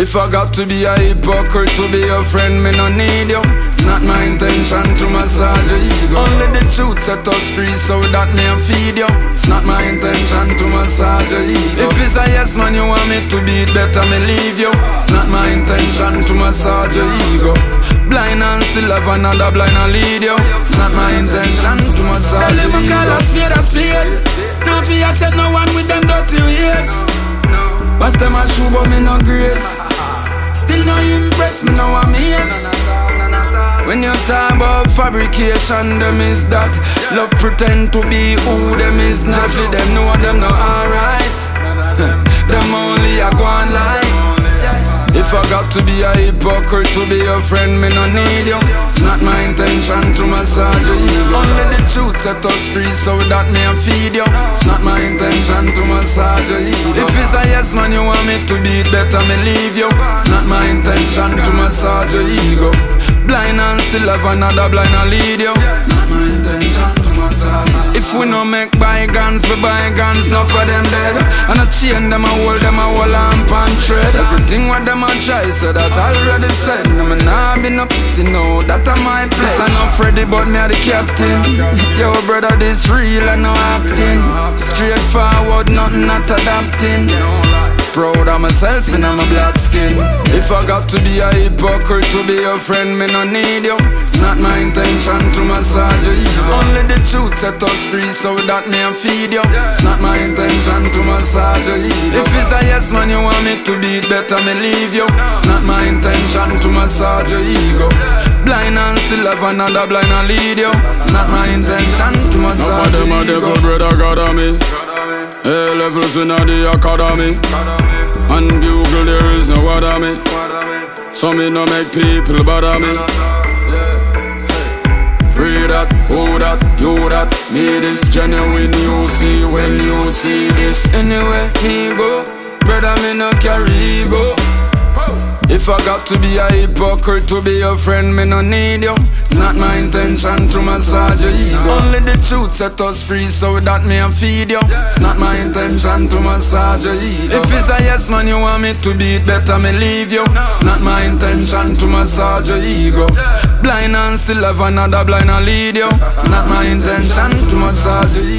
If I got to be a hypocrite to be your friend, me no need you. It's not my intention to massage your ego. Only the truth set us free, so that me and feed you. It's not my intention to massage your ego. If it's a yes man, you want me to be it, better me leave you. It's not my intention to massage your ego. Blind and still have another blind and lead you. It's not my intention to massage your ego. Call a spade a spade. Now fi accept no one with them dirty ways. Watch them a shoe but me no grace. Still no impress me, no amaze. When you talk about fabrication, them is that. Love pretend to be who them is not. To them know them no alright. Them only a go on lie. If I got to be a hypocrite to be your friend, me no need you. It's not my intention to massage your ego. Only the truth set us free, so that me and feed you. It's not my intention to massage your ego. If it's a yes man, you want me to be it, better me leave you. It's not my intention to massage your ego. Blind and still have another blind and lead you. It's not my intention to massage your ego. If we no make bygones, be bygones, not for them dead. And I chain them, I hold them, I hold on pan tread. Everything what them I try, so that already said. I'm nah be no pussy, no, that a my place. I'm not Freddy, but me a the captain. Yo brother, this real and no acting. Straightforward, nothing not adapting. Proud of myself and I'm a black skin. If I got to be a hypocrite to be your friend, me no need you. It's not my intention to massage your ego. Only the truth set us free, so that me and feed you. It's not my intention to massage your ego. If it's a yes man, you want me to be it, better me leave you. It's not my intention to massage your ego. Blind and still have another blind and lead you. It's not my intention to massage your ego. Enough of them a devil brother God of me. A-levels in the academy. On Google there is no other me. So me no make people bother me. Pray that, who that, you that. Me this genuine you see when you see this. Anyway me go, brother me no carry ego. If I got to be a hypocrite to be your friend, me no need you. It's not my intention to massage your ego. Only the truth set us free, so that me and feed you. It's not my intention to massage your ego. If it's a yes man, you want me to be it, better me leave you. It's not my intention to massage your ego. Blind and still have another blind and lead you. It's not my intention to massage your ego.